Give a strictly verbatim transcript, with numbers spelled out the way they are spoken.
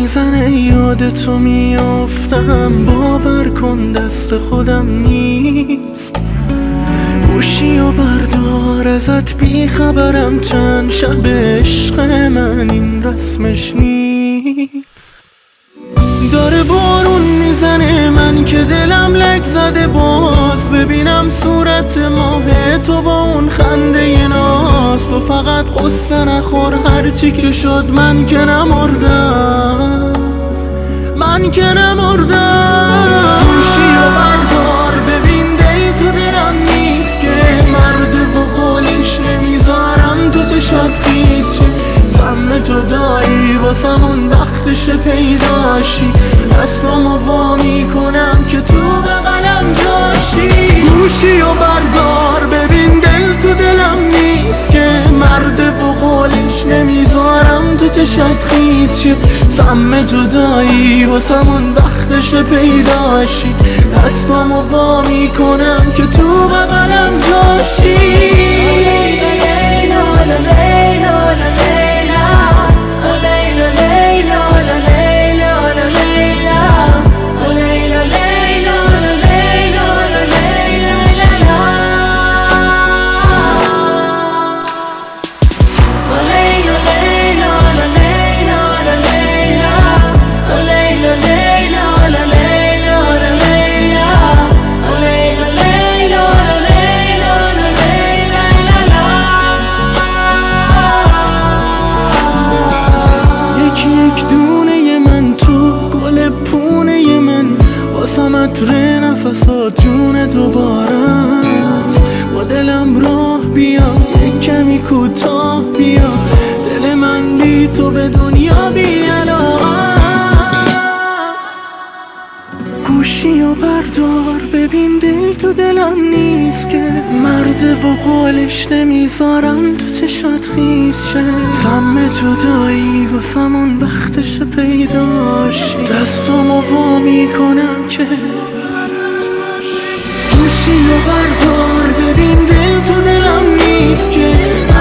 میزنه یاد تو میافتم، باور کن دست خودم نیست. گوشی و بردار ازت بیخبرم، چند شب عشق من این رسمش نیست. داره بارون میزنه من که دلم لک زده، باز ببینم صورت ماه تو با اون خنده ناز. تو فقط قصه نخور، هرچی که شد من که نمردم، من که نمردم. گوشی و بردار ببین دل تو دلم نیست، که مرد و قولش نمیذارم تو چشات خیز شه. سم جدایی واسمون وقتش پیداشی، دستامو وا میکنم که تو بغلم جاشی. گوشی و بردار ببین دل تو دلم نیست، که مرد و قولش نمیذارم تو چشات خیز شه. سم جدایی واسمون وقتش پیداشی، دستامو وا میکنم که تو بغلم جاشی. عطر نفسات جون دوباره است، با دلم راه بیا یک کمی کوتاه بیا. دل من بی تو به دنیا بی علاقه است. گوشی و بردار ببین دل تو دلم نیست، که مرد و قولش نمیذارم تو چشات خیز شه. سم جدایی واسمون وقتش پیداشی، دستامو وا میکنم که گوشی و بردار ببین دل تو دلم نیست، که